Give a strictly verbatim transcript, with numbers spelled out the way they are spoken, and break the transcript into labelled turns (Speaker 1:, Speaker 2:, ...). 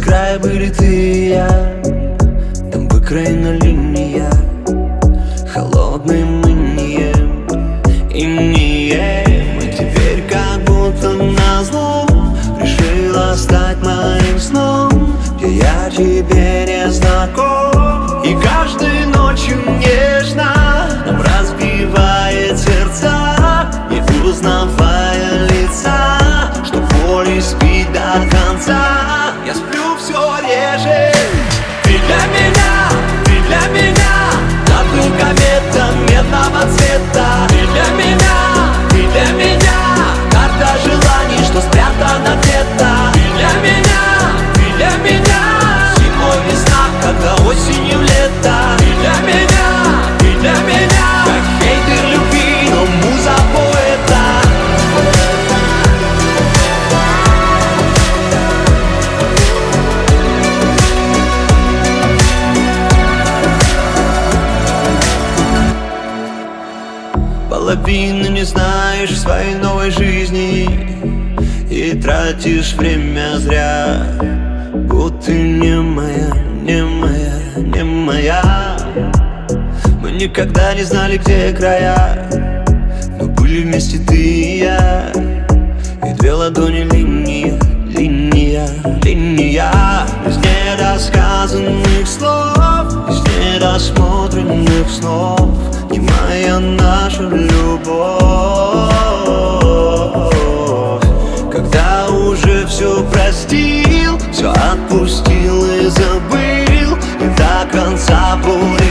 Speaker 1: края были ты и я, там выкроена линия, холодным инием, инием. И теперь как будто назло решила стать моим сном, где я тебе не знаком. И каждой ночью нежно нам разбивает сердца, не узнавая лица, что поле спит до конца. Я сплю все реже. Ты для меня, ты для меня над кометом медного цвета. Ты для меня, ты для меня карта желаний, что спрятана где-то. Ты для меня, ты для меня зимой весна, когда осенью лето. Ты для меня, ты для меня как хейтер любви, но муза поэта. Половины не знаешь в своей новой жизни и тратишь время зря, будто не моя, не моя, не моя. Мы никогда не знали, где края, но были вместе ты и я. И две ладони линия, линия, линия. Без недосказанных слов, без недосмотренных снов, не моя наша любовь. Когда уже все простил, все отпустил и забыл, и до конца будет.